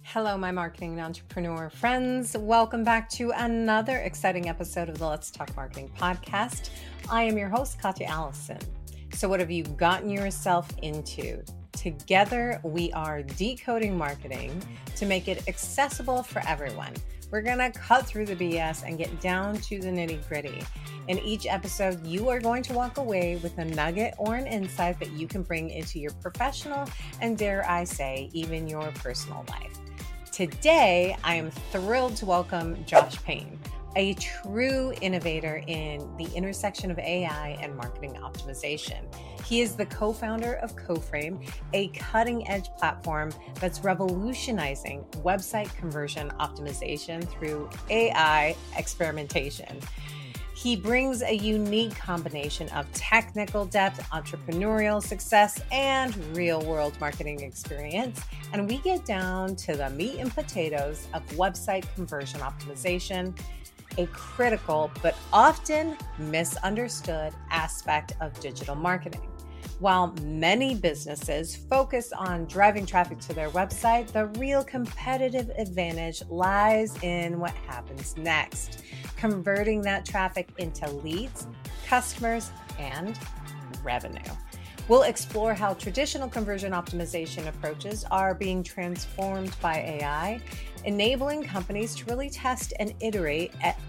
Hello, my marketing and entrepreneur friends. Welcome back to another exciting episode of the Let's Talk Marketing podcast. I am your host, Katya Allison. So what have you gotten yourself into? Together, we are decoding marketing to make it accessible for everyone. We're going to cut through the BS and get down to the nitty gritty. In each episode, you are going to walk away with a nugget or an insight that you can bring into your professional and, dare I say, even your personal life. Today, I am thrilled to welcome Josh Payne, a true innovator in the intersection of AI and marketing optimization. He is the co-founder of CoFrame, a cutting-edge platform that's revolutionizing website conversion optimization through AI experimentation. He brings a unique combination of technical depth, entrepreneurial success, and real-world marketing experience. And we get down to the meat and potatoes of website conversion optimization, a critical but often misunderstood aspect of digital marketing. While many businesses focus on driving traffic to their website, the real competitive advantage lies in what happens next, converting that traffic into leads, customers, and revenue. We'll explore how traditional conversion optimization approaches are being transformed by AI, enabling companies to really test and iterate at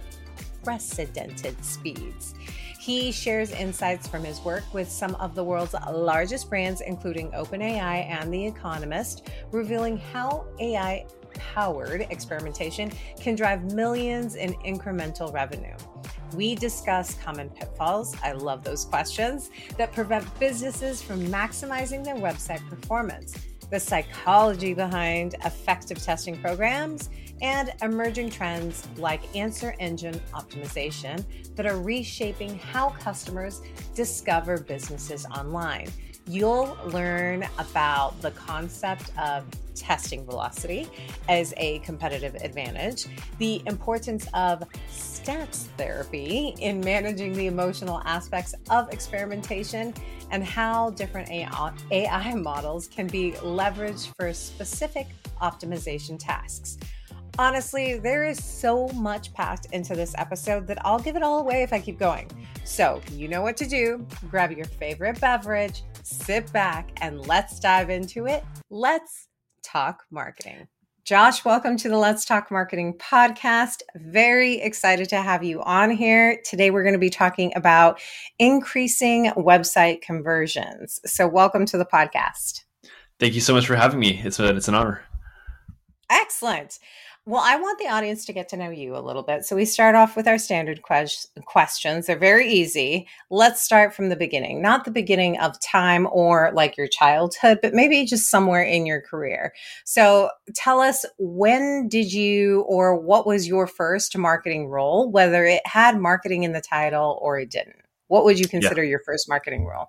unprecedented speeds. He shares insights from his work with some of the world's largest brands, including OpenAI and The Economist, revealing how AI-powered experimentation can drive millions in incremental revenue. We discuss common pitfalls, I love those questions, that prevent businesses from maximizing their website performance, the psychology behind effective testing programs, and emerging trends like answer engine optimization that are reshaping how customers discover businesses online. You'll learn about the concept of testing velocity as a competitive advantage, the importance of stats therapy in managing the emotional aspects of experimentation, and how different AI models can be leveraged for specific optimization tasks. Honestly, there is so much packed into this episode that I'll give it all away if I keep going. So you know what to do. Grab your favorite beverage, sit back, and let's dive into it. Let's talk marketing. Josh, welcome to the Let's Talk Marketing podcast. Very excited to have you on here. Today, we're going to be talking about increasing website conversions. So welcome to the podcast. Thank you so much for having me. It's an honor. Excellent. Well, I want the audience to get to know you a little bit. So we start off with our standard questions. They're very easy. Let's start from the beginning, not the beginning of time or like your childhood, but maybe just somewhere in your career. So tell us, when did you, or what was your first marketing role, whether it had marketing in the title or it didn't? What would you consider your first marketing role?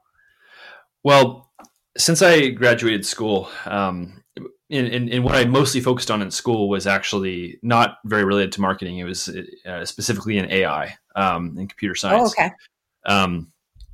Well, since I graduated school, and what I mostly focused on in school was actually not very related to marketing. It was specifically in AI and computer science. Oh, okay.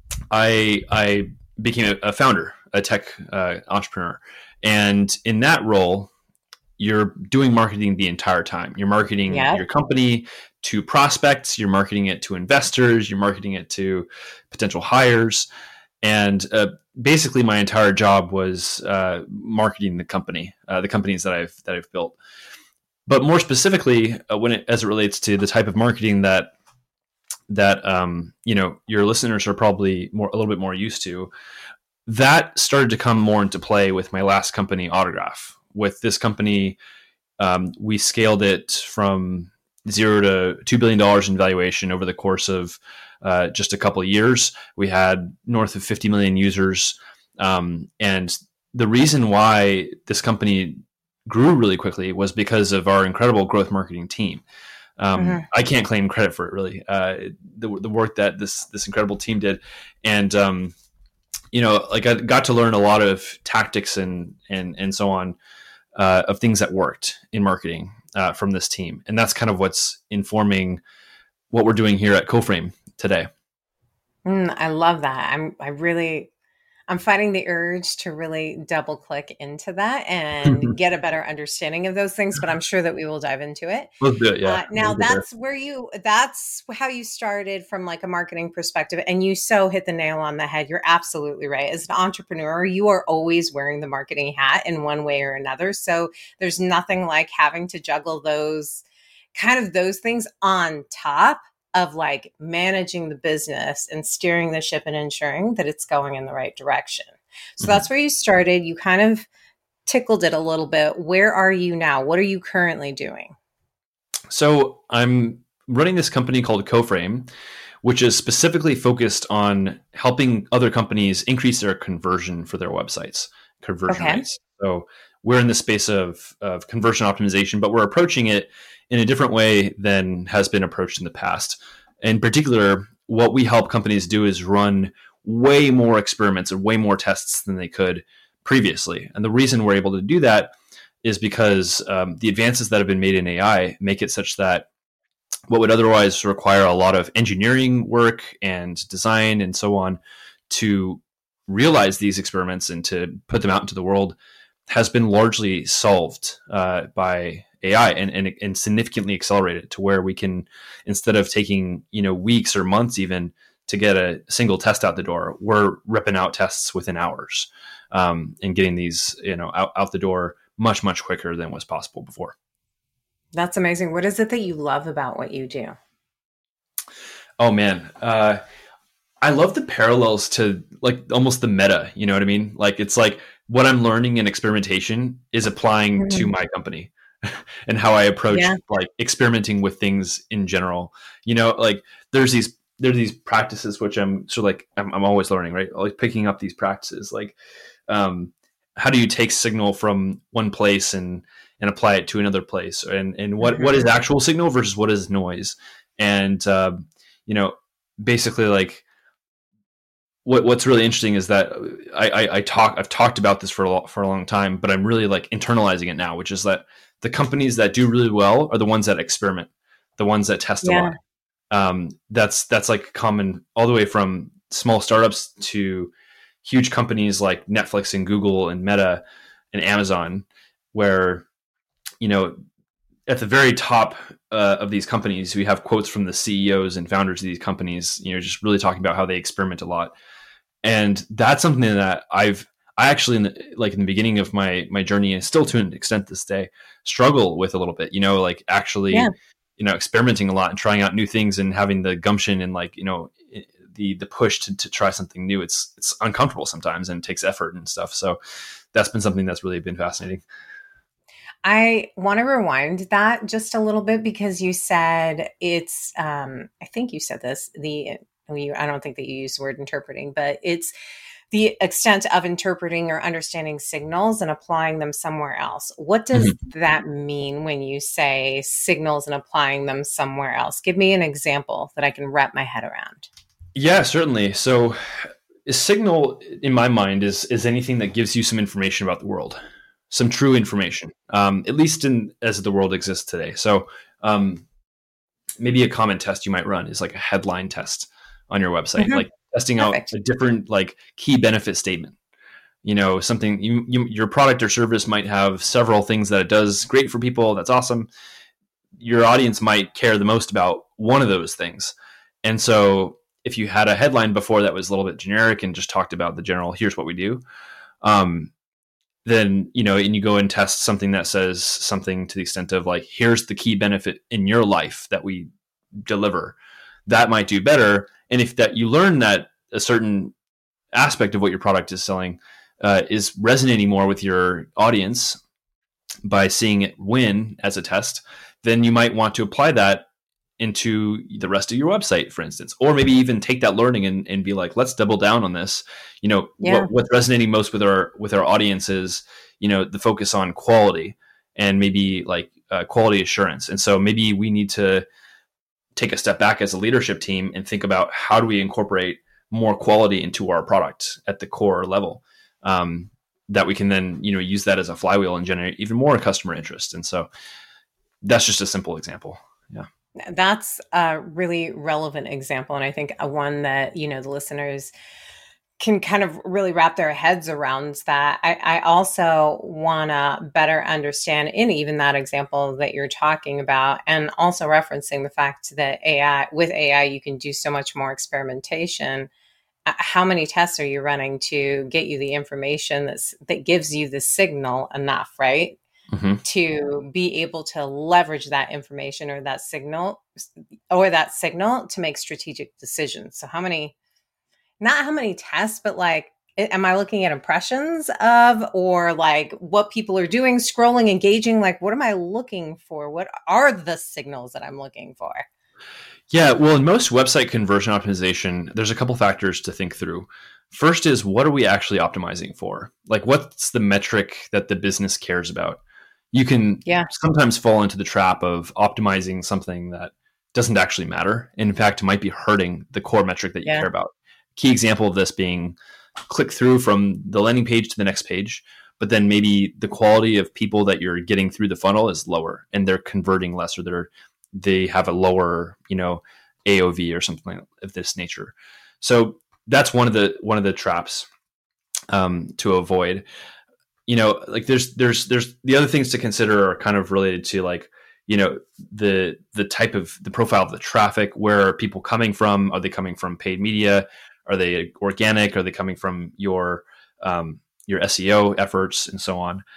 I became a founder, a tech entrepreneur. And in that role, you're doing marketing the entire time. You're marketing your company to prospects. You're marketing it to investors. You're marketing it to potential hires. And basically, my entire job was marketing the companies that I've built. But more specifically, as it relates to the type of marketing that your listeners are probably a little bit more used to, that started to come more into play with my last company, Autograph. With this company, we scaled it from $0 to $2 billion in valuation over the course of just a couple of years. We had north of 50 million users. And the reason why this company grew really quickly was because of our incredible growth marketing team. I can't claim credit for it, really. The work that this incredible team did. And, I got to learn a lot of tactics and so on, of things that worked in marketing from this team. And that's kind of what's informing what we're doing here at CoFrame today. I love that. I'm fighting the urge to really double click into that and get a better understanding of those things, but I'm sure that we will dive into it. Let's do it. Yeah. Now that's how you started from like a marketing perspective, and you so hit the nail on the head. You're absolutely right. As an entrepreneur, you are always wearing the marketing hat in one way or another. So there's nothing like having to juggle those things on top of like managing the business and steering the ship and ensuring that it's going in the right direction. So that's where you started. You kind of tickled it a little bit. Where are you now? What are you currently doing? So I'm running this company called CoFrame, which is specifically focused on helping other companies increase their conversion for their websites, conversion rates. So we're in the space of conversion optimization, but we're approaching it in a different way than has been approached in the past. In particular, what we help companies do is run way more experiments and way more tests than they could previously. And the reason we're able to do that is because the advances that have been made in AI make it such that what would otherwise require a lot of engineering work and design and so on to realize these experiments and to put them out into the world has been largely solved by AI and significantly accelerated to where we can, instead of taking weeks or months even to get a single test out the door, we're ripping out tests within hours and getting these out the door much quicker than was possible before. That's amazing. What is it that you love about what you do? Oh man, I love the parallels to like almost the meta. You know what I mean? Like it's like what I'm learning in experimentation is applying to my company and how I approach like experimenting with things in general. Like there's these practices which I'm sort of like I'm always learning, right? Like picking up these practices, like how do you take signal from one place and apply it to another place, and what is actual signal versus what is noise, and basically like. What's really interesting is that I've talked about this for a long time, but I'm really like internalizing it now, which is that the companies that do really well are the ones that experiment, the ones that test a lot. That's like common all the way from small startups to huge companies like Netflix and Google and Meta and Amazon, where at the very top of these companies, we have quotes from the CEOs and founders of these companies, just really talking about how they experiment a lot. And that's something that I actually, in the beginning of my journey, and still to an extent this day, struggle with a little bit, like actually, experimenting a lot and trying out new things and having the gumption and the push to try something new. It's uncomfortable sometimes and it takes effort and stuff. So that's been something that's really been fascinating. I want to rewind that just a little bit because you said it's, I think you said this, I don't think that you used the word interpreting, but it's the extent of interpreting or understanding signals and applying them somewhere else. What does that mean when you say signals and applying them somewhere else? Give me an example that I can wrap my head around. Yeah, certainly. So a signal in my mind is anything that gives you some information about the world. Some true information, at least as the world exists today. So maybe a common test you might run is like a headline test on your website, like testing out a different like key benefit statement. Something your product or service might have several things that it does great for people. That's awesome. Your audience might care the most about one of those things. And so if you had a headline before that was a little bit generic and just talked about the general, here's what we do. Then, and you go and test something that says something to the extent of like, here's the key benefit in your life that we deliver, that might do better. And if that you learn that a certain aspect of what your product is selling is resonating more with your audience by seeing it win as a test, then you might want to apply that into the rest of your website, for instance, or maybe even take that learning and be like, let's double down on this. What's resonating most with our audience is, the focus on quality and maybe like quality assurance. And so maybe we need to take a step back as a leadership team and think about how do we incorporate more quality into our product at the core level, that we can then, use that as a flywheel and generate even more customer interest. And so that's just a simple example. Yeah. That's a really relevant example. And I think one that, the listeners can kind of really wrap their heads around that. I also want to better understand in even that example that you're talking about, and also referencing the fact that with AI, you can do so much more experimentation. How many tests are you running to get you the information that gives you the signal enough, right? Mm-hmm. To be able to leverage that information or that signal to make strategic decisions. So not how many tests, but like, am I looking at impressions of, or like what people are doing, scrolling, engaging? Like, what am I looking for? What are the signals that I'm looking for? Yeah, well, in most website conversion optimization, there's a couple factors to think through. First is, what are we actually optimizing for? Like, what's the metric that the business cares about? You can sometimes fall into the trap of optimizing something that doesn't actually matter. In fact, it might be hurting the core metric that you care about. Key example of this being click through from the landing page to the next page, but then maybe the quality of people that you're getting through the funnel is lower and they're converting less, or they have a lower, AOV or something of this nature. So that's one of the traps to avoid. Like there's the other things to consider are kind of related to like, the type of the profile of the traffic. Where are people coming from? Are they coming from paid media? Are they organic? Are they coming from your SEO efforts and so on?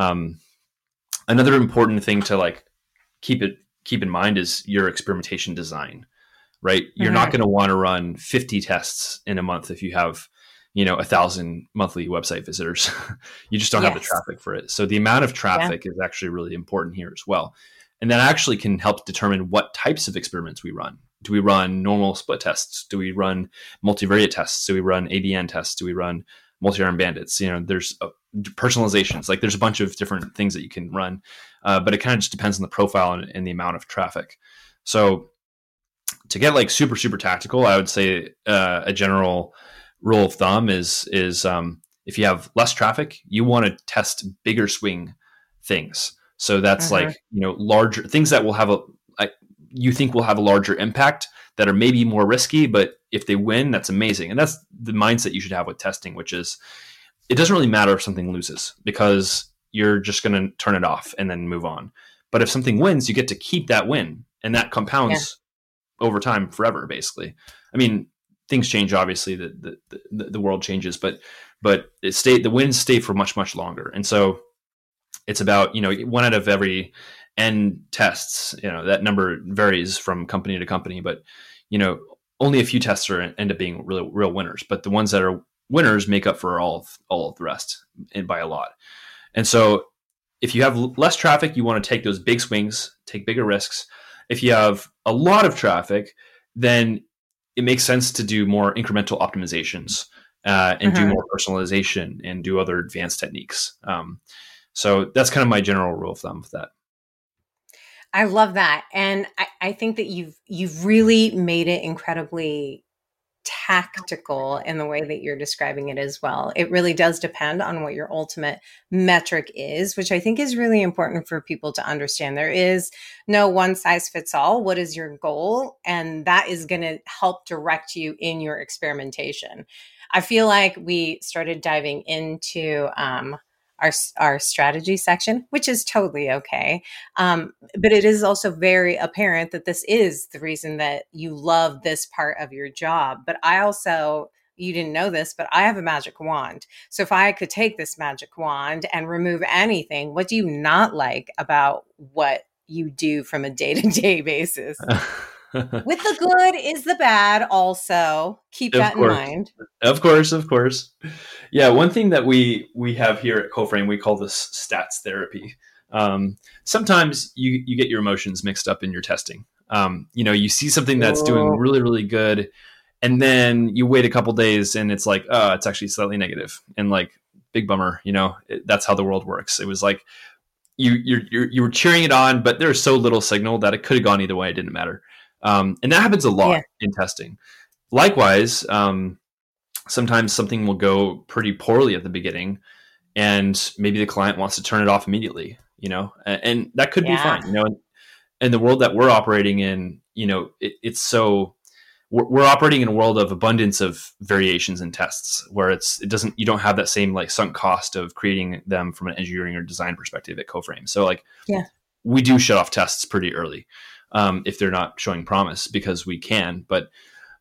Another important thing to like keep in mind is your experimentation design, right? You're not going to want to run 50 tests in a month if you have 1,000 monthly website visitors. You just don't have the traffic for it. So the amount of traffic is actually really important here as well. And that actually can help determine what types of experiments we run. Do we run normal split tests? Do we run multivariate tests? Do we run ABN tests? Do we run multi-arm bandits? There's personalizations. Like there's a bunch of different things that you can run, but it kind of just depends on the profile and the amount of traffic. So to get like super, super tactical, I would say a general rule of thumb is if you have less traffic, you want to test bigger swing things. So that's like, larger things that will have you think will have a larger impact, that are maybe more risky, but if they win, that's amazing. And that's the mindset you should have with testing, which is it doesn't really matter if something loses because you're just going to turn it off and then move on. But if something wins, you get to keep that win, and that compounds over time forever, basically. I mean, things change, obviously, the world changes, but the wins stay for much, much longer. And so it's about, 1 out of every N tests, that number varies from company to company, but, only a few tests end up being real winners, but the ones that are winners make up for all of the rest, and by a lot. And so if you have less traffic, you want to take those big swings, take bigger risks. If you have a lot of traffic, then it makes sense to do more incremental optimizations and do more personalization and do other advanced techniques. So that's kind of my general rule of thumb with that. I love that. And I think that you've really made it incredibly tactical in the way that you're describing it as well. It really does depend on what your ultimate metric is, which I think is really important for people to understand. There is no one size fits all. What is your goal? And that is going to help direct you in your experimentation. I feel like we started diving into our strategy section, which is totally okay. But it is also very apparent that this is the reason that you love this part of your job. But you didn't know this, but I have a magic wand. So if I could take this magic wand and remove anything, what do you not like about what you do from a day-to-day basis? With the good is the bad also. Keep that in mind. Of course. Yeah, one thing that we have here at CoFrame, we call this stats therapy. Sometimes you get your emotions mixed up in your testing. You see something that's doing really, really good, and then you wait a couple days and it's like, oh, it's actually slightly negative, and like, big bummer. That's how the world works. It was like you were cheering it on, but there's so little signal that it could have gone either way. It didn't matter. And that happens a lot in testing. Likewise, sometimes something will go pretty poorly at the beginning, and maybe the client wants to turn it off immediately, and that could be fine. In the world that we're operating in, it's so we're operating in a world of abundance of variations and tests where you don't have that same like sunk cost of creating them from an engineering or design perspective at CoFrame. So like, Yeah. we do shut off tests pretty early if they're not showing promise, because we can. But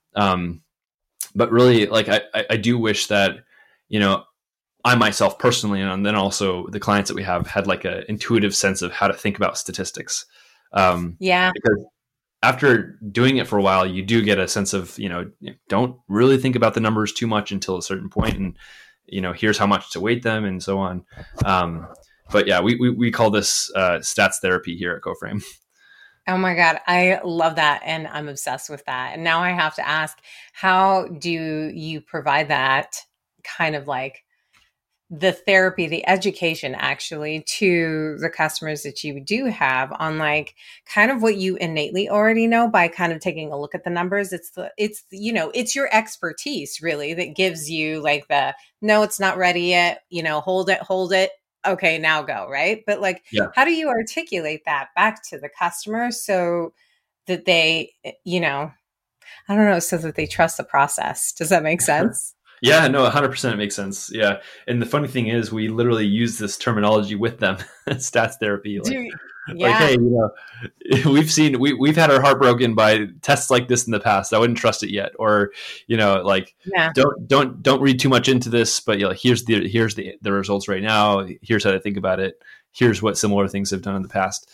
really, like I do wish that, you know, I myself personally, and then also the clients that we have, had like a intuitive sense of how to think about statistics. Because after doing it for a while, you do get a sense of, you know, don't really think about the numbers too much until a certain point, and, you know, here's how much to weight them and so on. But yeah, we call this stats therapy here at CoFrame. Oh my God, I love that. And I'm obsessed with that. And now I have to ask, how do you provide that kind of like the therapy, the education actually to the customers that you do have on like kind of what you innately already know by kind of taking a look at the numbers? It's you know, it's your expertise really that gives you like the, no, it's not ready yet, you know, hold it. Okay, now go, right? But like, Yeah. how do you articulate that back to the customer so that they, you know, I don't know, so that they trust the process? Does that make sense? Yeah, no, 100% it makes sense. Yeah. And the funny thing is, we literally use this terminology with them, stats therapy. Like, Yeah. hey, you know, we've had our heart broken by tests like this in the past. I wouldn't trust it yet. Or, you know, like, Yeah. don't read too much into this, but, you know, here's the results right now. Here's how to think about it. Here's what similar things have done in the past.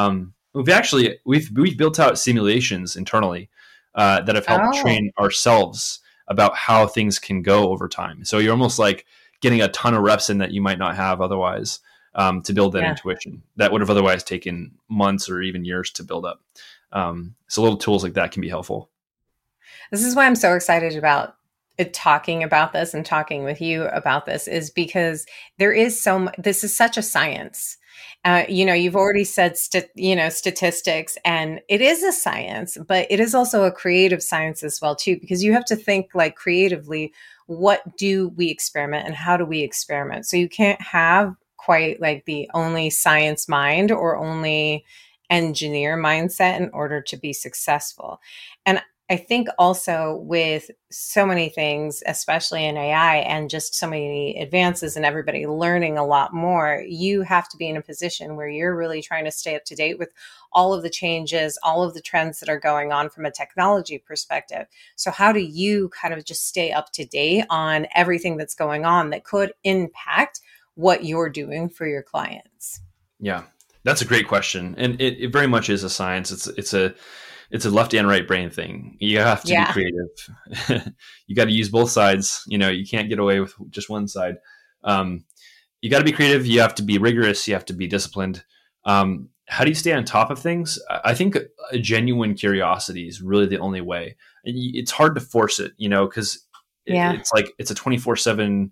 We've built out simulations internally that have helped train ourselves about how things can go over time. So you're almost like getting a ton of reps in that you might not have otherwise, to build that intuition that would have otherwise taken months or even years to build up. So little tools like that can be helpful. This is why I'm so excited about talking about this and talking with you about this, is because there is this is such a science. You know, you've already said, statistics, and it is a science, but it is also a creative science as well, too, because you have to think like creatively, what do we experiment and how do we experiment? So you can't have quite like the only science mind or only engineer mindset in order to be successful. And I think also with so many things, especially in AI and just so many advances and everybody learning a lot more, you have to be in a position where you're really trying to stay up to date with all of the changes, all of the trends that are going on from a technology perspective. So how do you kind of just stay up to date on everything that's going on that could impact what you're doing for your clients? Yeah, that's a great question. And it very much is a science. It's a left and right brain thing. You have to be creative. You got to use both sides. You know, you can't get away with just one side. You got to be creative. You have to be rigorous. You have to be disciplined. How do you stay on top of things? I think a genuine curiosity is really the only way. It's hard to force it, you know, because it's like it's a 24/7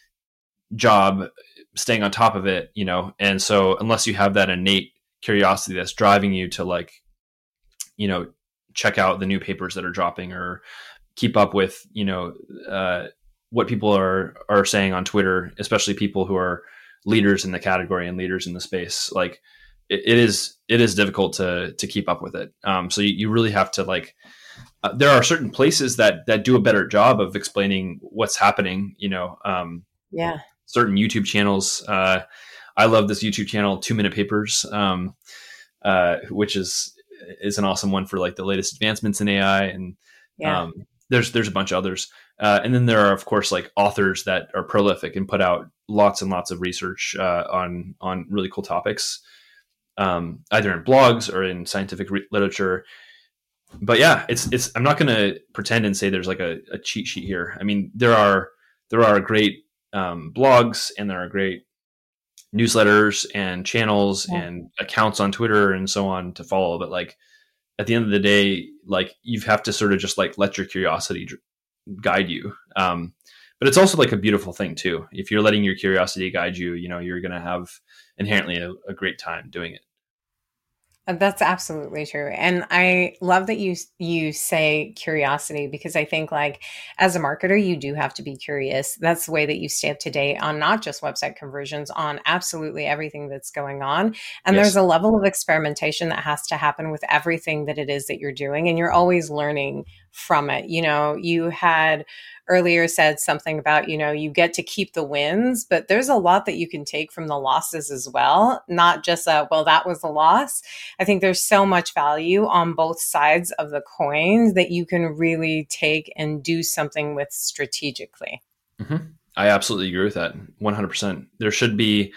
job staying on top of it, you know. And so unless you have that innate curiosity that's driving you to like, you know, check out the new papers that are dropping or keep up with, you know, what people are saying on Twitter, especially people who are leaders in the category and leaders in the space. Like it is difficult to keep up with it. So you really have to like, there are certain places that do a better job of explaining what's happening, you know, certain YouTube channels. I love this YouTube channel, 2 Minute Papers, which is an awesome one for like the latest advancements in AI. And there's a bunch of others. And then there are, of course, like authors that are prolific and put out lots and lots of research on really cool topics, either in blogs or in scientific literature. But yeah, it's I'm not going to pretend and say there's like a cheat sheet here. I mean, there are great blogs, and there are great newsletters and channels and accounts on Twitter and so on to follow. But like at the end of the day, like you have to sort of just like let your curiosity guide you. But it's also like a beautiful thing too. If you're letting your curiosity guide you, you know, you're going to have inherently a great time doing it. That's absolutely true. And I love that you say curiosity, because I think like as a marketer, you do have to be curious. That's the way that you stay up to date on not just website conversions, on absolutely everything that's going on. And there's a level of experimentation that has to happen with everything that it is that you're doing. And you're always learning from it. You had earlier said something about, you get to keep the wins, but there's a lot that you can take from the losses as well. Not just well, that was a loss. I think there's so much value on both sides of the coin that you can really take and do something with strategically. Mm-hmm. I absolutely agree with that. 100%. There should be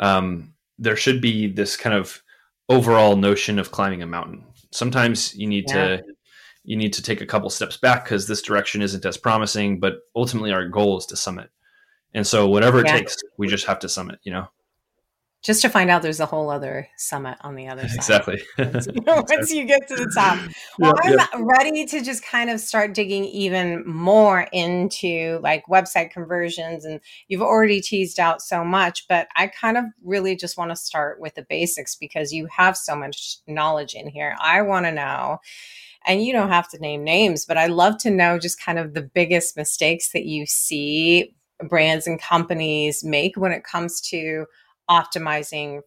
this kind of overall notion of climbing a mountain. Sometimes you need to take a couple steps back because this direction isn't as promising, but ultimately our goal is to summit. And so whatever it takes, we just have to summit, Just to find out there's a whole other summit on the other side. Exactly. Once you get to the top. Well, I'm ready to just kind of start digging even more into like website conversions. And you've already teased out so much, but I kind of really just want to start with the basics because you have so much knowledge in here. I want to know, and you don't have to name names, but I love to know just kind of the biggest mistakes that you see brands and companies make when it comes to optimizing.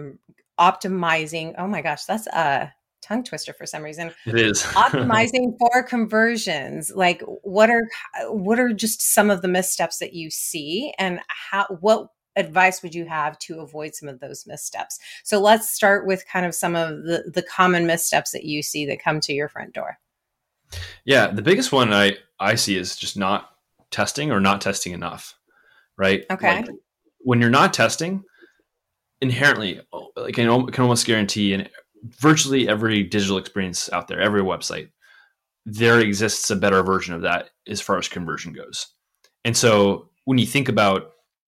Oh my gosh, that's a tongue twister for some reason. It is. Optimizing for conversions. Like what are just some of the missteps that you see, and what advice would you have to avoid some of those missteps? So let's start with kind of some of the common missteps that you see that come to your front door. Yeah, the biggest one I see is just not testing or not testing enough, right? Okay. Like, when you're not testing, inherently, like I can almost guarantee in virtually every digital experience out there, every website, there exists a better version of that as far as conversion goes. And so when you think about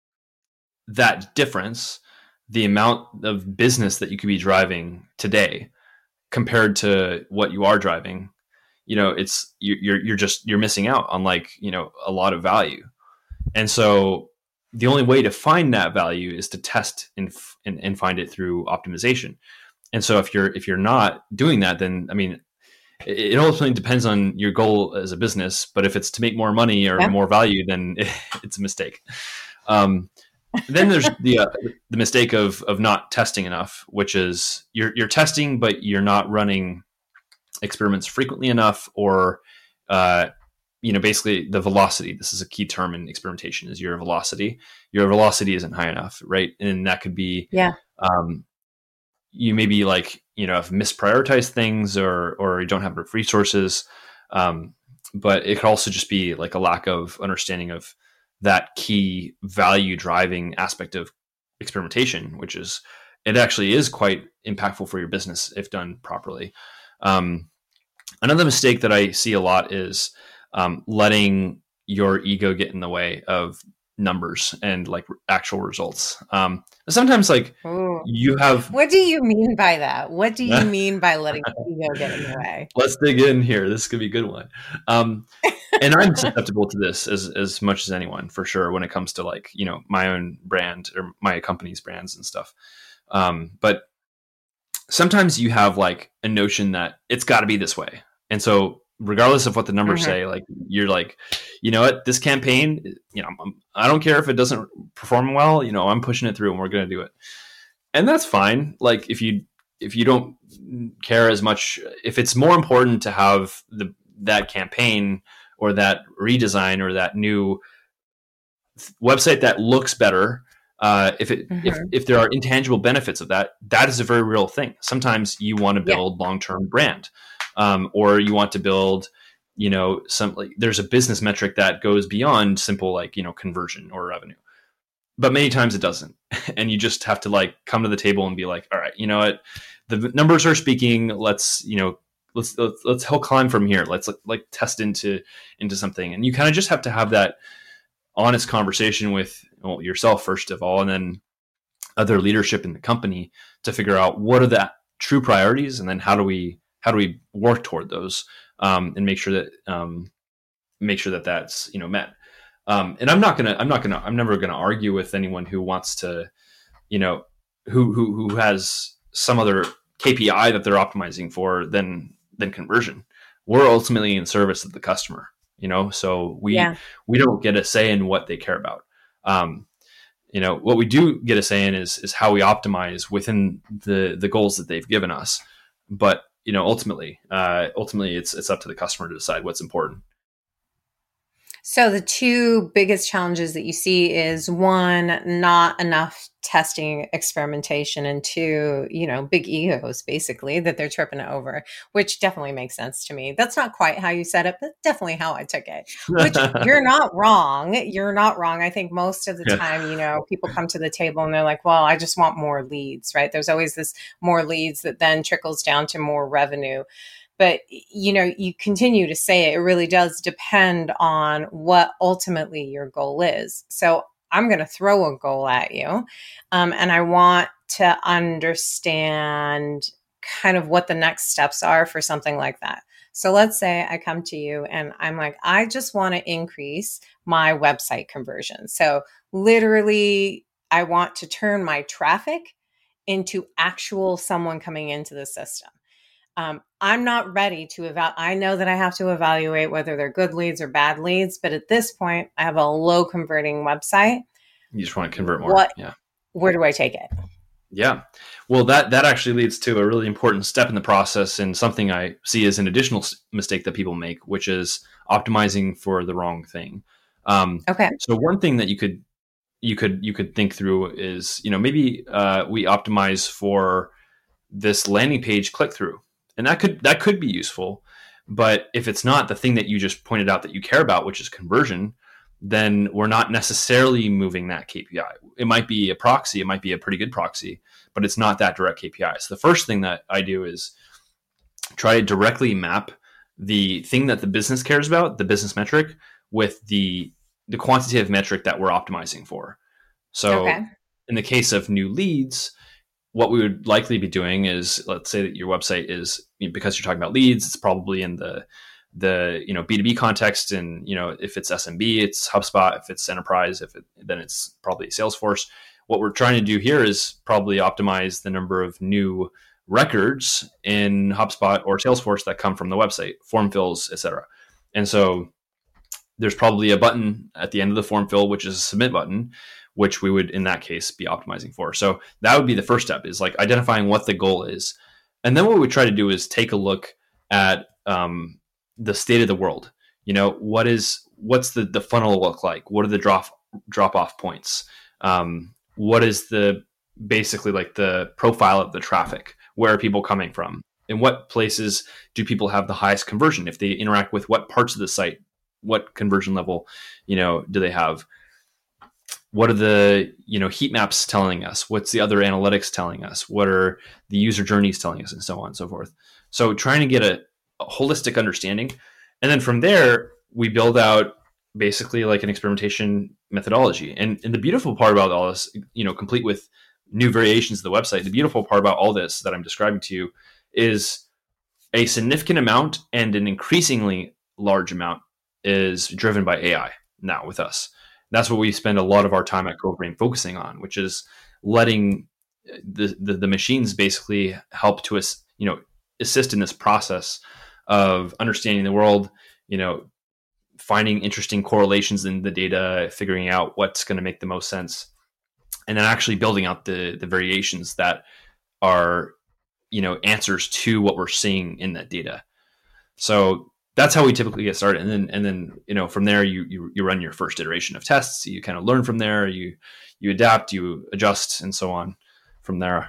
that difference, the amount of business that you could be driving today compared to what you are driving, it's you're missing out on a lot of value. And so the only way to find that value is to test and find it through optimization. And so if you're not doing that, then it ultimately depends on your goal as a business. But if it's to make more money or more value, then it's a mistake. Then there's the mistake of not testing enough, which is you're testing, but you're not running experiments frequently enough, or basically the velocity. This is a key term in experimentation: is your velocity. Your velocity isn't high enough, right? And that could be you maybe have misprioritized things, or you don't have enough resources. But it could also just be like a lack of understanding of that key value driving aspect of experimentation, which is, it actually is quite impactful for your business if done properly. Another mistake that I see a lot is letting your ego get in the way of numbers and actual results. Sometimes you have. What do you mean by that? What do you mean by letting the ego get in the way? Let's dig in here. This could be a good one. And I'm susceptible to this as much as anyone, for sure, when it comes to my own brand or my company's brands and stuff. But sometimes you have a notion that it's got to be this way. And so regardless of what the numbers say, you're you know what, this campaign, I don't care if it doesn't perform well, I'm pushing it through and we're going to do it. And that's fine. If you don't care as much, if it's more important to have that campaign or that redesign or that new website that looks better, if there are intangible benefits of that is a very real thing. Sometimes you want to build long-term brand, or you want to build, there's a business metric that goes beyond simple, conversion or revenue. But many times it doesn't. And you just have to come to the table and be all right, you know what, the numbers are speaking. Let's help climb from here. Let's test into something. And you kind of just have to have that honest conversation with yourself first of all, and then other leadership in the company to figure out what are the true priorities, and then how do we work toward those, and make sure that that's met. And I'm never gonna argue with anyone who wants to, who has some other KPI that they're optimizing for than conversion. We're ultimately in service of the customer, so we don't get a say in what they care about. What we do get a say in is how we optimize within the goals that they've given us. But ultimately it's up to the customer to decide what's important. So the two biggest challenges that you see is one, not enough testing experimentation, and two, big egos basically that they're tripping over, which definitely makes sense to me. That's not quite how you said it, but definitely how I took it, which you're not wrong. You're not wrong. I think most of the Yeah. time, people come to the table and they're like, well, I just want more leads, right? There's always this more leads that then trickles down to more revenue. But, you continue to say it really does depend on what ultimately your goal is. So I'm going to throw a goal at you. And I want to understand kind of what the next steps are for something like that. So let's say I come to you and I'm like, I just want to increase my website conversion. So literally, I want to turn my traffic into actual someone coming into the system. I'm not ready to I know that I have to evaluate whether they're good leads or bad leads, but at this point, I have a low converting website. You just want to convert more. Yeah. Where do I take it? Yeah. Well, that actually leads to a really important step in the process, and something I see as an additional mistake that people make, which is optimizing for the wrong thing. Okay. So one thing that you could think through is, maybe we optimize for this landing page click through. And that could be useful, but if it's not the thing that you just pointed out that you care about, which is conversion, then we're not necessarily moving that KPI. It might be a proxy, it might be a pretty good proxy, but it's not that direct KPI. So the first thing that I do is try to directly map the thing that the business cares about, the business metric, with the quantitative metric that we're optimizing for. So in the case of new leads, what we would likely be doing is, let's say that your website is, because you're talking about leads, it's probably in the B2B context, and if it's SMB, it's HubSpot. If it's enterprise, then it's probably Salesforce. What we're trying to do here is probably optimize the number of new records in HubSpot or Salesforce that come from the website, form fills, etc. And so there's probably a button at the end of the form fill, which is a submit button, which we would, in that case, be optimizing for. So that would be the first step, is like identifying what the goal is. And then what we try to do is take a look at the state of the world. What's the funnel look like? What are the drop off points? What is basically like the profile of the traffic? Where are people coming from? In what places do people have the highest conversion? If they interact with what parts of the site, what conversion level, do they have? What are the heat maps telling us? What's the other analytics telling us? What are the user journeys telling us, and so on and so forth? So trying to get a holistic understanding, and then from there we build out basically like an experimentation methodology. And the beautiful part about all this, complete with new variations of the website, the beautiful part about all this that I'm describing to you is a significant amount and an increasingly large amount is driven by AI now with us. That's what we spend a lot of our time at CoveBrain focusing on, which is letting the machines basically help to us, assist in this process of understanding the world, finding interesting correlations in the data, figuring out what's going to make the most sense, and then actually building out the variations that are, answers to what we're seeing in that data. So that's how we typically get started. And then, from there, you run your first iteration of tests. You kind of learn from there, you adapt, you adjust, and so on from there.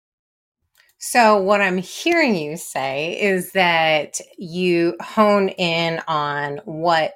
So what I'm hearing you say is that you hone in on what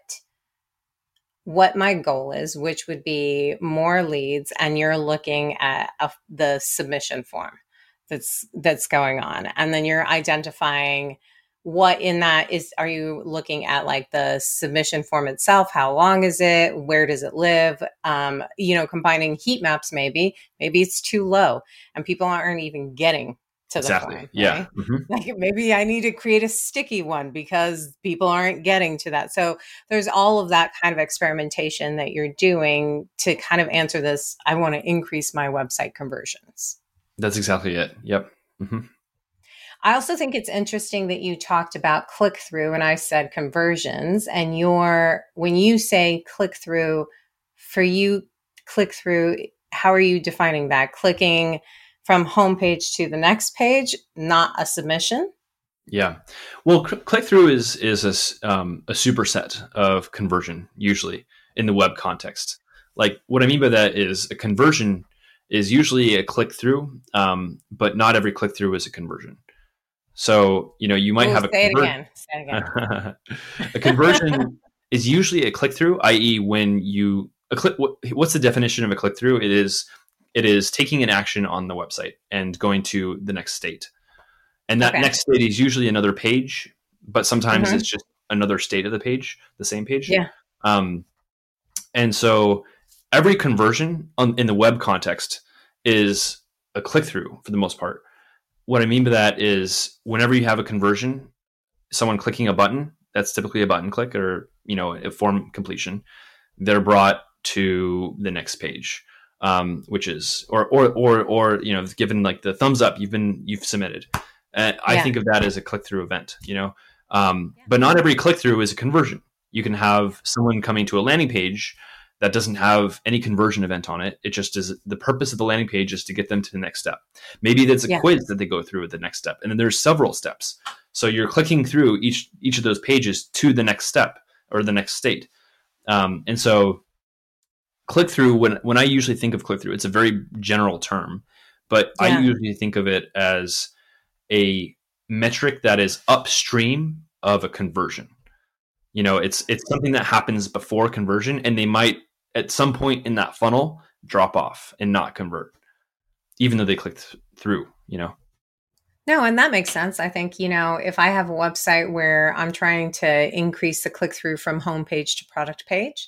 my goal is, which would be more leads, and you're looking at the submission form that's going on, and then you're identifying what in that is. Are you looking at like the submission form itself? How long is it? Where does it live? Combining heat maps, maybe it's too low and people aren't even getting to the form. Right? Yeah. Mm-hmm. Like maybe I need to create a sticky one because people aren't getting to that. So there's all of that kind of experimentation that you're doing to kind of answer this. I want to increase my website conversions. That's exactly it. Yep. Mm-hmm. I also think it's interesting that you talked about click-through and I said conversions, and when you say click-through, for you, click-through, how are you defining that? Clicking from homepage to the next page, not a submission? Yeah. Well, click through is a superset of conversion usually in the web context. Like what I mean by that is a conversion is usually a click through, but not every click through is a conversion. So you might Oh, have a say it convert. again. Say it again. A conversion is usually a click through, i.e., when you a click. What's the definition of a click through? It is taking an action on the website and going to the next state. And that Okay. next state is usually another page, but sometimes Mm-hmm. it's just another state of the page, the same page. Yeah. Um, and so every conversion in the web context is a click through for the most part. What I mean by that is whenever you have a conversion, someone clicking a button, that's typically a button click or a form completion, they're brought to the next page, which is or given like the thumbs up you've submitted. I Yeah. think of that as a click through event, but not every click through is a conversion. You can have someone coming to a landing page that doesn't have any conversion event on it. It just is the purpose of the landing page is to get them to the next step. Maybe that's a Yeah. quiz that they go through at the next step. And then there's several steps. So you're clicking through each of those pages to the next step or the next state. And so click through, when I usually think of click through, it's a very general term, but I Yeah. usually think of it as a metric that is upstream of a conversion. It's something that happens before conversion, and they might at some point in that funnel drop off and not convert, even though they clicked through. No, and that makes sense. I think, if I have a website where I'm trying to increase the click through from homepage to product page,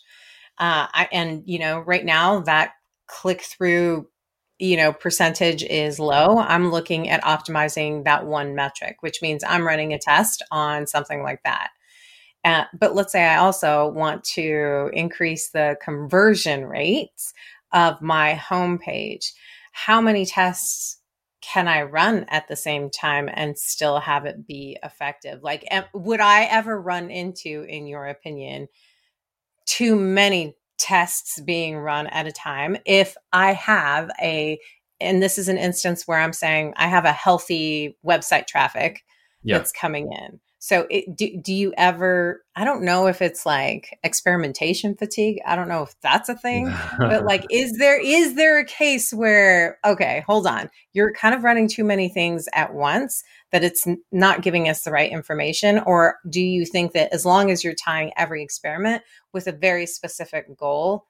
right now that click through, percentage is low. I'm looking at optimizing that one metric, which means I'm running a test on something like that. But let's say I also want to increase the conversion rates of my homepage. How many tests can I run at the same time and still have it be effective? Like, would I ever run into, in your opinion, too many tests being run at a time if I have and this is an instance where I'm saying I have a healthy website traffic Yeah. that's coming in. So do you ever, I don't know if it's like experimentation fatigue. I don't know if that's a thing, but like, is there a case where, okay, hold on, you're kind of running too many things at once that it's not giving us the right information? Or do you think that as long as you're tying every experiment with a very specific goal,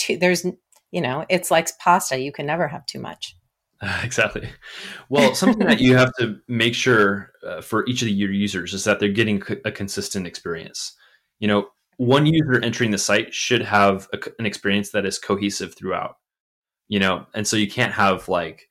it's like pasta, you can never have too much. Exactly. Well, something that you have to make sure for each of your users is that they're getting a consistent experience. One user entering the site should have an experience that is cohesive throughout. And so you can't have like,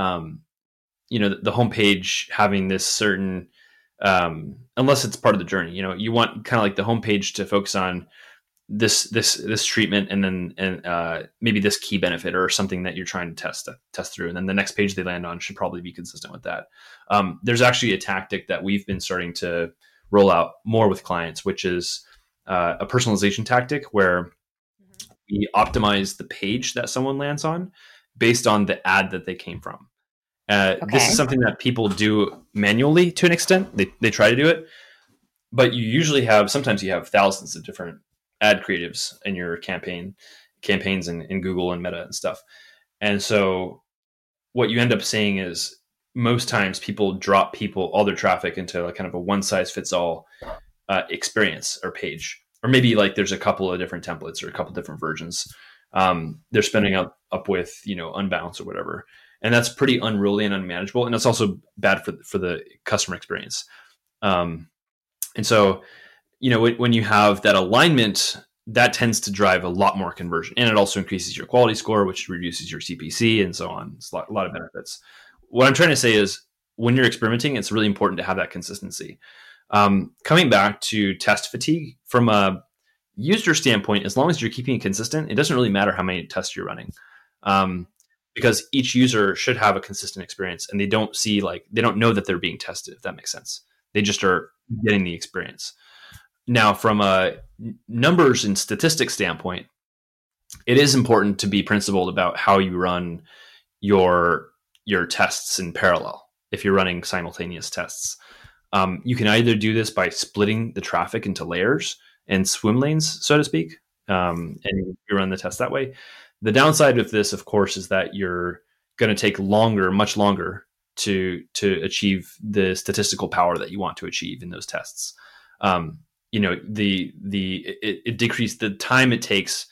the homepage having this certain, unless it's part of the journey. You want kind of like the homepage to focus on this treatment and then maybe this key benefit or something that you're trying to test through, and then the next page they land on should probably be consistent with that. There's actually a tactic that we've been starting to roll out more with clients, which is a personalization tactic where we optimize the page that someone lands on based on the ad that they came from. This is something that people do manually to an extent. They try to do it, but sometimes you have thousands of different ad creatives in your campaigns in Google and Meta and stuff. And so what you end up seeing is most times people drop all their traffic into kind of a one size fits all experience or page, or maybe like there's a couple of different templates or a couple of different versions. They're spending up with, unbalanced or whatever. And that's pretty unruly and unmanageable. And it's also bad for the customer experience. And so, when you have that alignment, that tends to drive a lot more conversion, and it also increases your quality score, which reduces your CPC and so on. It's a lot of benefits. What I'm trying to say is when you're experimenting, it's really important to have that consistency. Coming back to test fatigue from a user standpoint, as long as you're keeping it consistent, it doesn't really matter how many tests you're running. Because each user should have a consistent experience, and they don't know that they're being tested, if that makes sense. They just are getting the experience. Now, from a numbers and statistics standpoint, it is important to be principled about how you run your tests in parallel if you're running simultaneous tests. You can either do this by splitting the traffic into layers and swim lanes, so to speak, and you run the test that way. The downside of this, of course, is that you're going to take much longer to achieve the statistical power that you want to achieve in those tests. It decreases the time it takes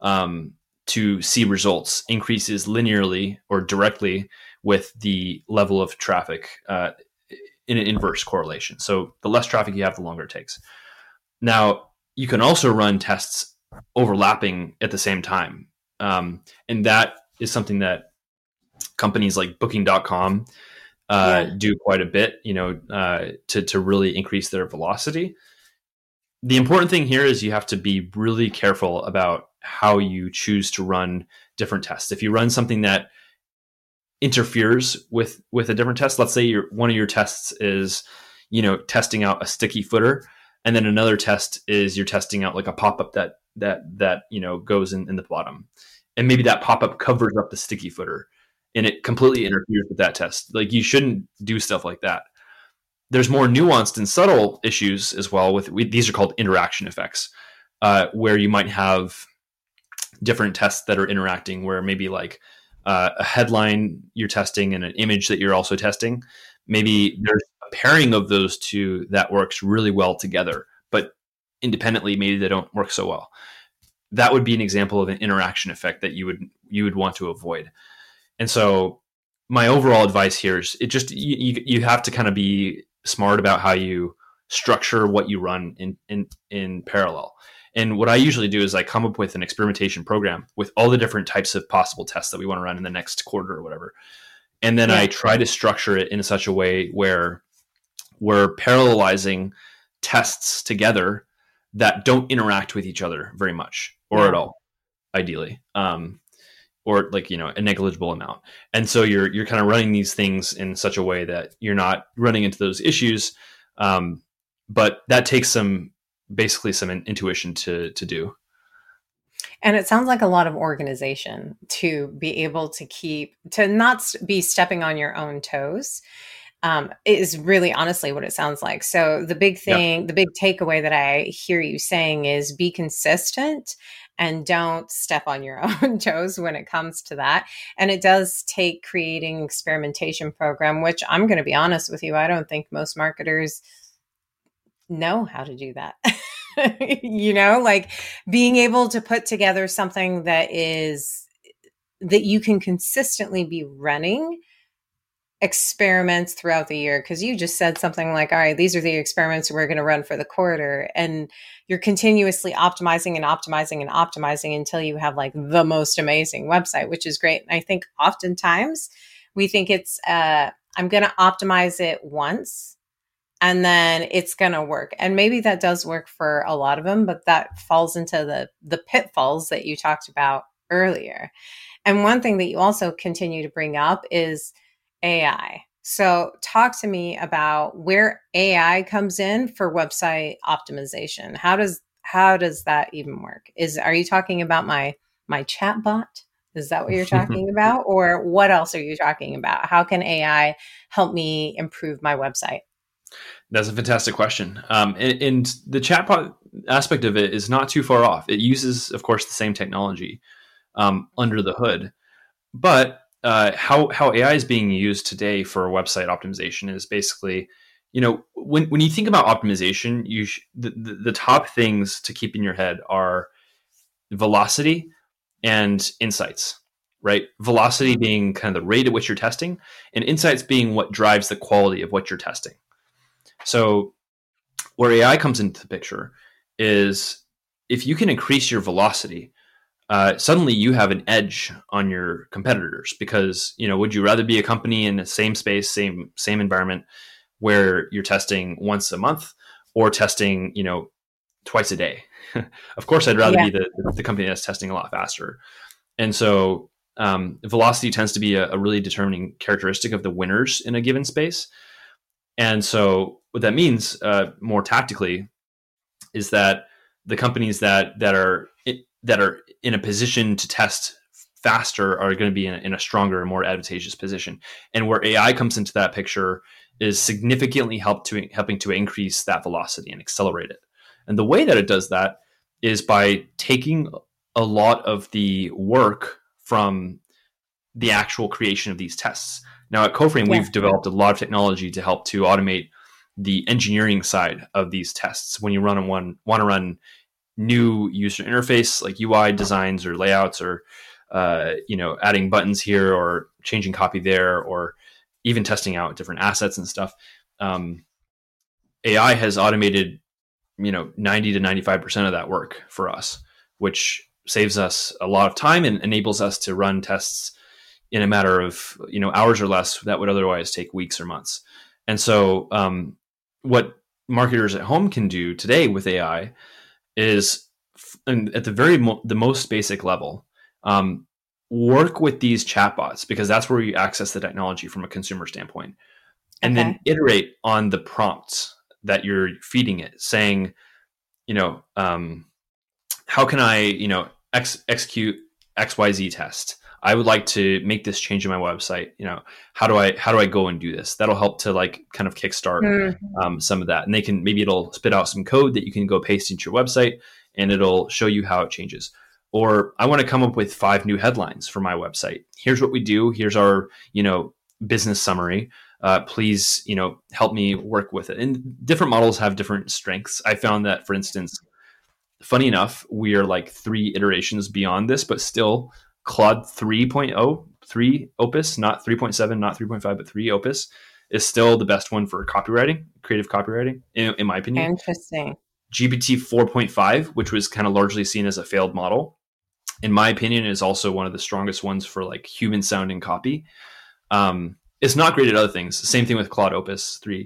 to see results, increases linearly or directly with the level of traffic in an inverse correlation. So the less traffic you have, the longer it takes. Now, you can also run tests overlapping at the same time. And that is something that companies like Booking.com do quite a bit, to really increase their velocity. The important thing here is you have to be really careful about how you choose to run different tests. If you run something that interferes with a different test, let's say one of your tests is, testing out a sticky footer, and then another test is you're testing out like a pop-up that goes in the bottom, and maybe that pop-up covers up the sticky footer and it completely interferes with that test. Like, you shouldn't do stuff like that. There's more nuanced and subtle issues as well these are called interaction effects, where you might have different tests that are interacting, where maybe like a headline you're testing and an image that you're also testing. Maybe there's a pairing of those two that works really well together, but independently, maybe they don't work so well. That would be an example of an interaction effect that you would want to avoid. And so my overall advice here is you have to kind of be smart about how you structure what you run in parallel. And what I usually do is I come up with an experimentation program with all the different types of possible tests that we want to run in the next quarter or whatever. And then I try to structure it in such a way where we're parallelizing tests together that don't interact with each other very much or at all, ideally, or like, a negligible amount. And so you're kind of running these things in such a way that you're not running into those issues. But that takes some intuition to do. And it sounds like a lot of organization to be able to not be stepping on your own toes. Is really honestly what it sounds like. So the big thing, the big takeaway that I hear you saying is be consistent and don't step on your own toes when it comes to that. And it does take creating experimentation program, which I'm going to be honest with you, I don't think most marketers know how to do that. Like being able to put together something that you can consistently be running experiments throughout the year. Because you just said something like, all right, these are the experiments we're going to run for the quarter. And you're continuously optimizing and optimizing and optimizing until you have like the most amazing website, which is great. And I think oftentimes we think it's, I'm going to optimize it once and then it's going to work. And maybe that does work for a lot of them, but that falls into the pitfalls that you talked about earlier. And one thing that you also continue to bring up is AI. So talk to me about where AI comes in for website optimization. How does that even work? Are you talking about my chat bot? Is that what you're talking about? Or what else are you talking about? How can AI help me improve my website? That's a fantastic question. And the chatbot aspect of it is not too far off. It uses, of course, the same technology under the hood. But how AI is being used today for website optimization is basically, when you think about optimization, the top things to keep in your head are velocity and insights, right? Velocity being kind of the rate at which you're testing, and insights being what drives the quality of what you're testing. So where AI comes into the picture is if you can increase your velocity, suddenly you have an edge on your competitors, because, would you rather be a company in the same space, same environment where you're testing once a month or testing, twice a day? Of course, I'd rather be the company that's testing a lot faster. And so velocity tends to be a really determining characteristic of the winners in a given space. And so what that means more tactically is that the companies that are in a position to test faster are going to be in a stronger and more advantageous position. And where AI comes into that picture is significantly helping to increase that velocity and accelerate it. And the way that it does that is by taking a lot of the work from the actual creation of these tests. Now at CoFrame, we've developed a lot of technology to help to automate the engineering side of these tests. When you want to run new user interface like UI designs or layouts, or adding buttons here or changing copy there, or even testing out different assets and stuff, AI has automated 90 to 95% of that work for us, which saves us a lot of time and enables us to run tests in a matter of hours or less that would otherwise take weeks or months. And so what marketers at home can do today with AI is, at the most basic level, work with these chatbots, because that's where you access the technology from a consumer standpoint, and then iterate on the prompts that you're feeding it, saying, how can I, execute XYZ test? I would like to make this change in my website. How do I go and do this? That'll help to kind of kickstart some of that. And it'll spit out some code that you can go paste into your website, and it'll show you how it changes. Or I want to come up with 5 new headlines for my website. Here's what we do. Here's our, business summary. Please, help me work with it. And different models have different strengths. I found that, for instance, funny enough, we are like 3 iterations beyond this, but still Claude 3.0, 3 Opus, not 3.7, not 3.5, but 3 Opus is still the best one for copywriting, creative copywriting, in my opinion. Interesting. GPT 4.5, which was kind of largely seen as a failed model, in my opinion, is also one of the strongest ones for like human sounding copy. It's not great at other things. Same thing with Claude Opus 3.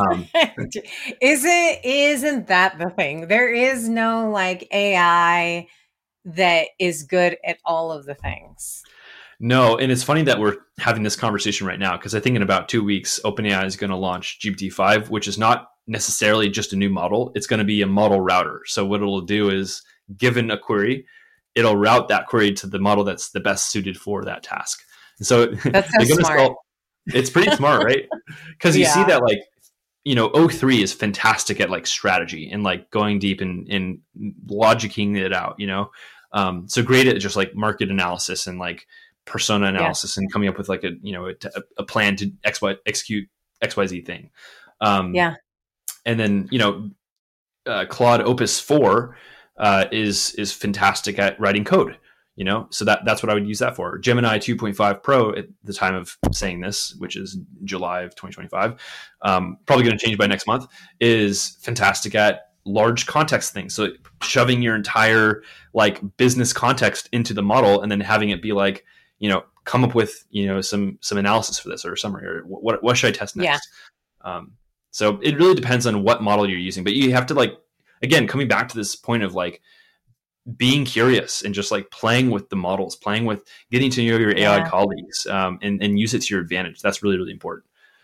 Isn't that the thing? There is no like AI that is good at all of the things. No, and it's funny that we're having this conversation right now, because I think in about 2 weeks, OpenAI is going to launch GPT-5, which is not necessarily just a new model. It's going to be a model router. So what it'll do is, given a query, it'll route that query to the model that's the best suited for that task. And so that's so smart. It's pretty smart, right? Because you see that O3 is fantastic at like strategy and like going deep and logicking it out, so great at just like market analysis and like persona analysis and coming up with like a plan to execute XYZ thing. And then, Claude Opus 4 is fantastic at writing code. So that's what I would use that for. Gemini 2.5 Pro at the time of saying this, which is July of 2025, probably going to change by next month, is fantastic at large context things. So shoving your entire like business context into the model and then having it be like, come up with, some analysis for this or a summary, or what should I test next? Yeah. So it really depends on what model you're using, but you have to again, coming back to this point of like, being curious and just like playing with the models, playing with getting to know your AI colleagues, and use it to your advantage. That's really, really important.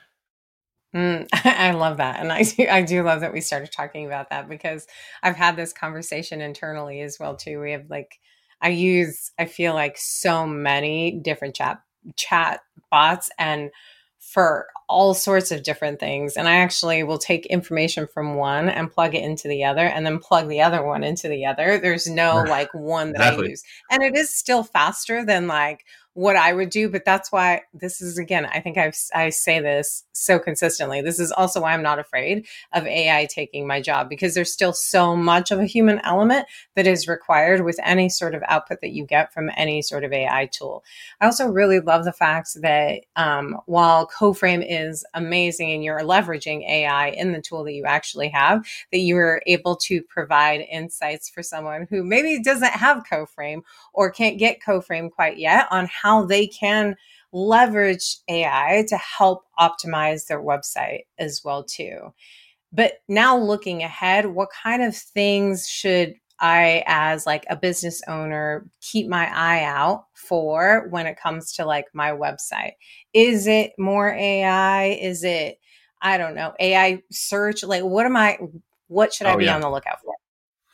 I love that. And I do love that we started talking about that, because I've had this conversation internally as well too. We have I feel like so many different chat bots, and for all sorts of different things. And I actually will take information from one and plug it into the other, and then plug the other one into the other. There's no like one that I use. And it is still faster than like what I would do. But that's why this is, again, I think I say this so consistently. This is also why I'm not afraid of AI taking my job, because there's still so much of a human element that is required with any sort of output that you get from any sort of AI tool. I also really love the fact that while CoFrame is amazing and you're leveraging AI in the tool that you actually have, that you're able to provide insights for someone who maybe doesn't have CoFrame or can't get CoFrame quite yet, on how they can leverage AI to help optimize their website as well too. But now looking ahead, what kind of things should I, as like a business owner, keep my eye out for when it comes to like my website? Is it more AI? Is it, I don't know, AI search? Like what should I be on the lookout for?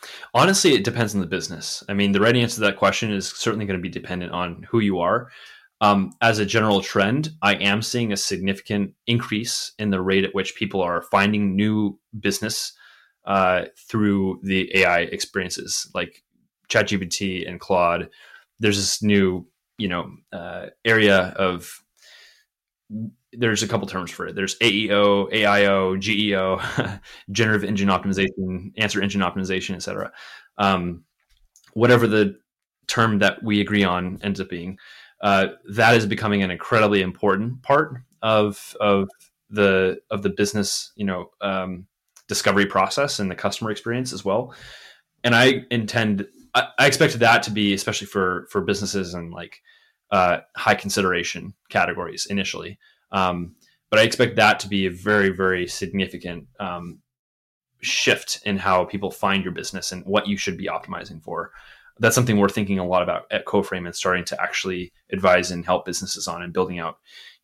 Honestly, it depends on the business. I mean, the right answer to that question is certainly going to be dependent on who you are. As a general trend, I am seeing a significant increase in the rate at which people are finding new business through the AI experiences like ChatGPT and Claude. There's this new, area of, there's a couple terms for it. There's AEO, AIO, GEO, generative engine optimization, answer engine optimization, etc. Whatever the term that we agree on ends up being, that is becoming an incredibly important part of the business, discovery process and the customer experience as well. And I expected that to be, especially for businesses and like high consideration categories initially. But I expect that to be a very, very significant shift in how people find your business and what you should be optimizing for. That's something we're thinking a lot about at CoFrame and starting to actually advise and help businesses on, and building out,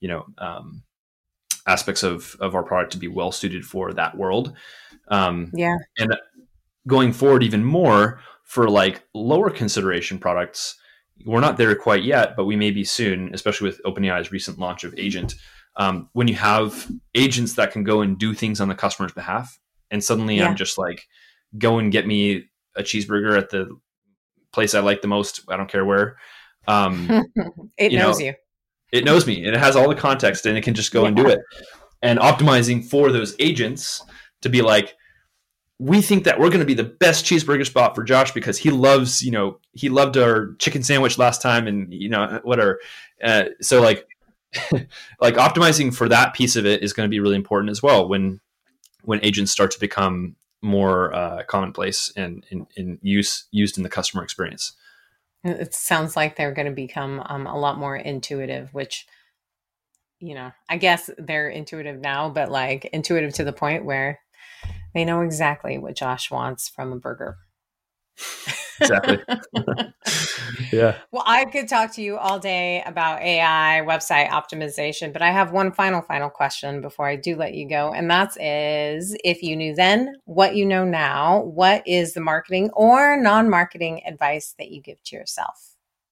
aspects of our product to be well suited for that world. And going forward even more for like lower consideration products, we're not there quite yet, but we may be soon, especially with OpenAI's recent launch of Agent. When you have agents that can go and do things on the customer's behalf, and suddenly I'm just like, go and get me a cheeseburger at the place I like the most. I don't care where. It knows you. It knows me, and it has all the context, and it can just go and do it. And optimizing for those agents to be like, we think that we're going to be the best cheeseburger spot for Josh because he loves, he loved our chicken sandwich last time, and whatever. So like, like optimizing for that piece of it is going to be really important as well when agents start to become more commonplace and used in the customer experience. It sounds like they're going to become a lot more intuitive, which, I guess they're intuitive now, but like intuitive to the point where they know exactly what Josh wants from a burger. Exactly. Yeah. Well, I could talk to you all day about AI website optimization, but I have one final question before I do let you go. And that is, if you knew then what you know now, what is the marketing or non-marketing advice that you give to yourself?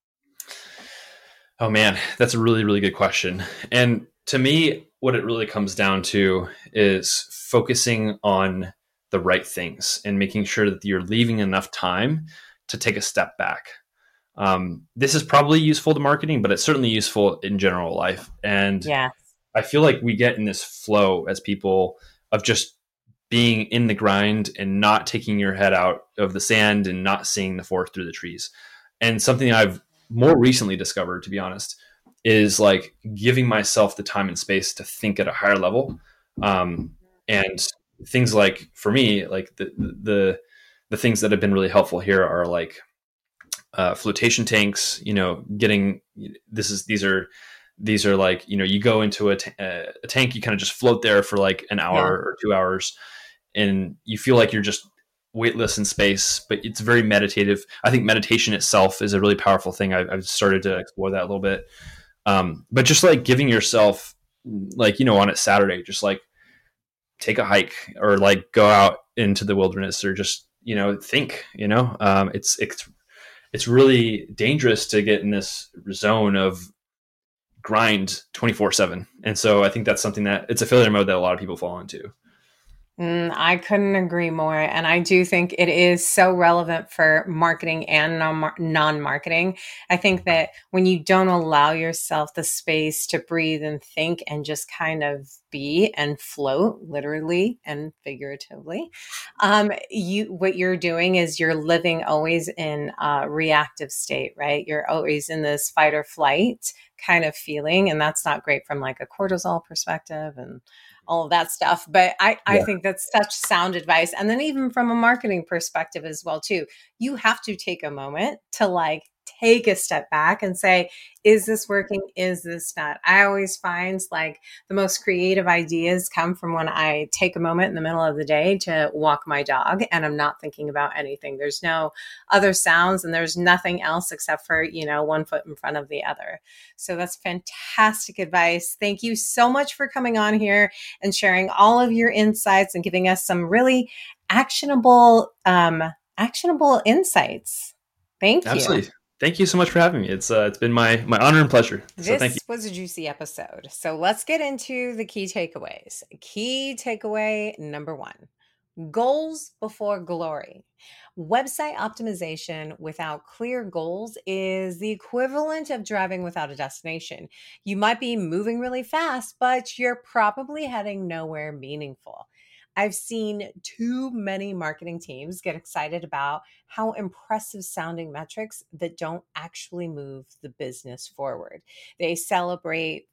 Oh man, that's a really, really good question. And to me, what it really comes down to is focusing on the right things and making sure that you're leaving enough time to take a step back. This is probably useful to marketing, but it's certainly useful in general life. And I feel like we get in this flow as people of just being in the grind and not taking your head out of the sand and not seeing the forest through the trees. And something I've more recently discovered, to be honest, is like giving myself the time and space to think at a higher level. And things like, for me, like the things that have been really helpful here are like flotation tanks, getting, these are like, you go into a tank, you kind of just float there for like an hour or 2 hours, and you feel like you're just weightless in space, but it's very meditative. I think meditation itself is a really powerful thing. I've started to explore that a little bit. But just like giving yourself, like, on a Saturday, just like take a hike or like go out into the wilderness or just, think, it's really dangerous to get in this zone of grind 24/7. And so I think that's something that it's a failure mode that a lot of people fall into. I couldn't agree more. And I do think it is so relevant for marketing and non-marketing. I think that when you don't allow yourself the space to breathe and think and just kind of be and float, literally and figuratively, what you're doing is you're living always in a reactive state, right? You're always in this fight or flight kind of feeling. And that's not great from like a cortisol perspective and all of that stuff. But I think that's such sound advice. And then even from a marketing perspective as well, too, you have to take a moment to like take a step back and say, is this working? Is this not? I always find like the most creative ideas come from when I take a moment in the middle of the day to walk my dog and I'm not thinking about anything. There's no other sounds and there's nothing else except for, one foot in front of the other. So that's fantastic advice. Thank you so much for coming on here and sharing all of your insights and giving us some really actionable insights. Thank you. Absolutely. Thank you so much for having me. It's been my honor and pleasure. So thank you. This was a juicy episode. So let's get into the key takeaways. Key takeaway number one: goals before glory. Website optimization without clear goals is the equivalent of driving without a destination. You might be moving really fast, but you're probably heading nowhere meaningful. I've seen too many marketing teams get excited about how impressive sounding metrics that don't actually move the business forward. They celebrate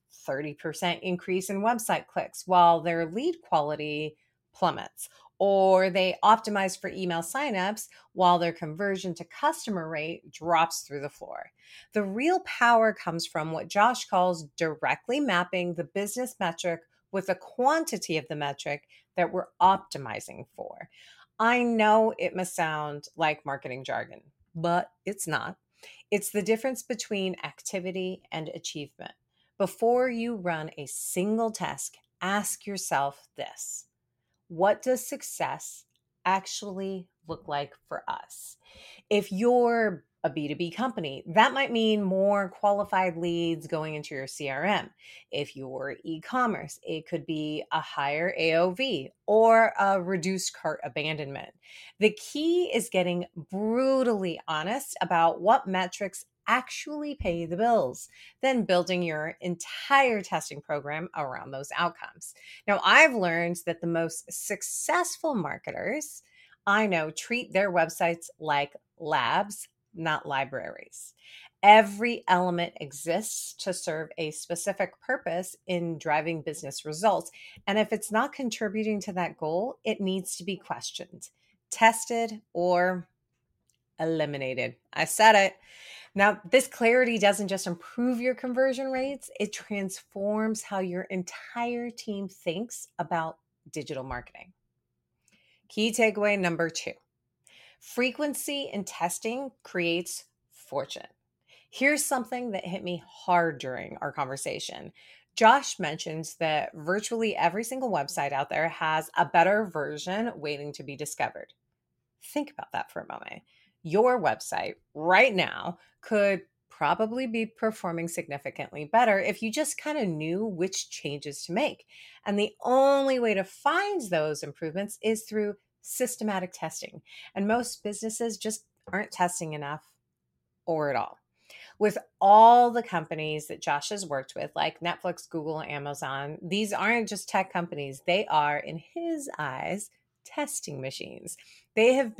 30% increase in website clicks while their lead quality plummets, or they optimize for email signups while their conversion to customer rate drops through the floor. The real power comes from what Josh calls directly mapping the business metric with the quantity of the metric that we're optimizing for. I know it must sound like marketing jargon, but it's not. It's the difference between activity and achievement. Before you run a single test, ask yourself this: what does success actually look like for us? If you're a B2B company, that might mean more qualified leads going into your CRM. If you're e-commerce, it could be a higher AOV or a reduced cart abandonment. The key is getting brutally honest about what metrics actually pay the bills, then building your entire testing program around those outcomes. Now, I've learned that the most successful marketers I know treat their websites like labs, not libraries. Every element exists to serve a specific purpose in driving business results. And if it's not contributing to that goal, it needs to be questioned, tested, or eliminated. I said it. Now, this clarity doesn't just improve your conversion rates, it transforms how your entire team thinks about digital marketing. Key takeaway number two: frequency in testing creates fortune. Here's something that hit me hard during our conversation. Josh mentions that virtually every single website out there has a better version waiting to be discovered. Think about that for a moment. Your website right now could probably be performing significantly better if you just kind of knew which changes to make. And the only way to find those improvements is through systematic testing. And most businesses just aren't testing enough or at all. With all the companies that Josh has worked with, like Netflix, Google, Amazon, these aren't just tech companies. They are, in his eyes, testing machines. They have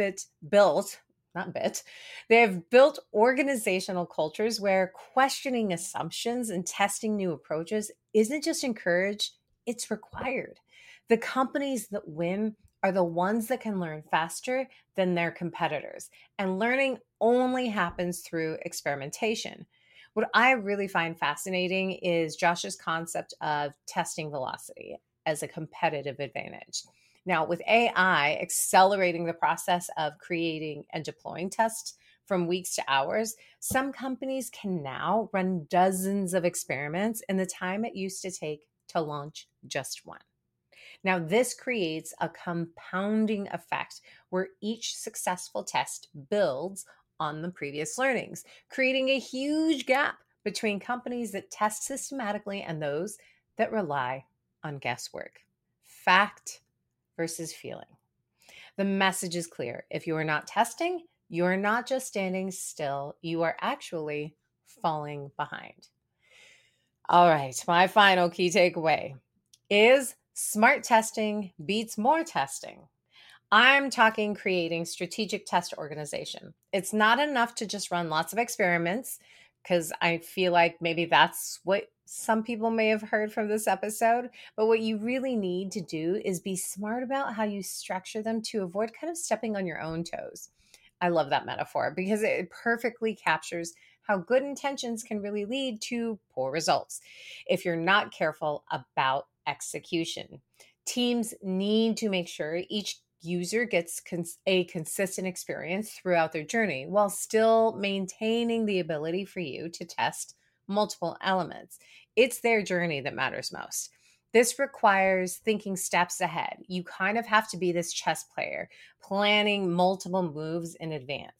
they have built organizational cultures where questioning assumptions and testing new approaches isn't just encouraged, it's required. The companies that win are the ones that can learn faster than their competitors, and learning only happens through experimentation. What I really find fascinating is Josh's concept of testing velocity as a competitive advantage. Now, with AI accelerating the process of creating and deploying tests from weeks to hours, some companies can now run dozens of experiments in the time it used to take to launch just one. Now, this creates a compounding effect where each successful test builds on the previous learnings, creating a huge gap between companies that test systematically and those that rely on guesswork. Fact versus feeling. The message is clear. If you are not testing, you are not just standing still, you are actually falling behind. All right, my final key takeaway is smart testing beats more testing. I'm talking creating strategic test organization. It's not enough to just run lots of experiments, because I feel like maybe that's what some people may have heard from this episode. But what you really need to do is be smart about how you structure them to avoid kind of stepping on your own toes. I love that metaphor because it perfectly captures how good intentions can really lead to poor results if you're not careful about execution. Teams need to make sure each user gets a consistent experience throughout their journey while still maintaining the ability for you to test multiple elements. It's their journey that matters most. This requires thinking steps ahead. You kind of have to be this chess player, planning multiple moves in advance.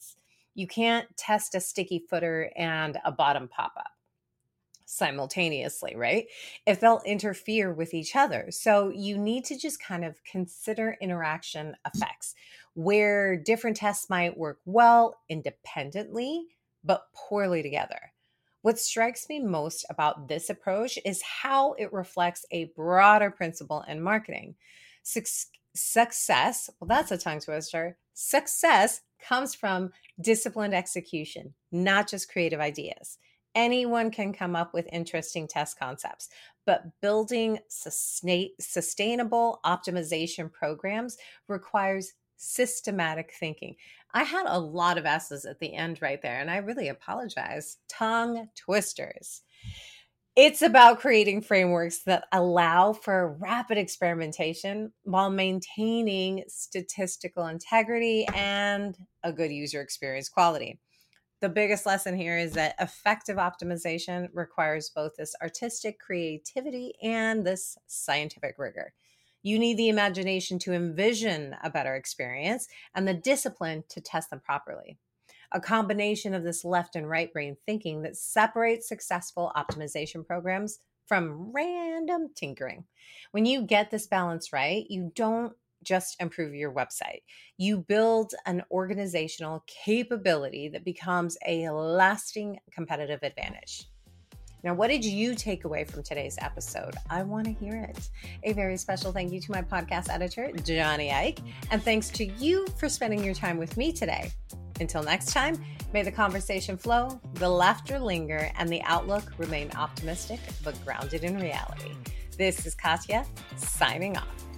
You can't test a sticky footer and a bottom pop-up simultaneously, right? If they'll interfere with each other. So you need to just kind of consider interaction effects where different tests might work well independently, but poorly together. What strikes me most about this approach is how it reflects a broader principle in marketing. Success, well, that's a tongue twister. Success comes from disciplined execution, not just creative ideas. Anyone can come up with interesting test concepts, but building sustainable optimization programs requires systematic thinking. I had a lot of S's at the end right there, and I really apologize. Tongue twisters. It's about creating frameworks that allow for rapid experimentation while maintaining statistical integrity and a good user experience quality. The biggest lesson here is that effective optimization requires both this artistic creativity and this scientific rigor. You need the imagination to envision a better experience and the discipline to test them properly. A combination of this left and right brain thinking that separates successful optimization programs from random tinkering. When you get this balance right, you don't just improve your website. You build an organizational capability that becomes a lasting competitive advantage. Now, what did you take away from today's episode? I want to hear it. A very special thank you to my podcast editor, Johnny Ike, and thanks to you for spending your time with me today. Until next time, may the conversation flow, the laughter linger, and the outlook remain optimistic but grounded in reality. This is Katya, signing off.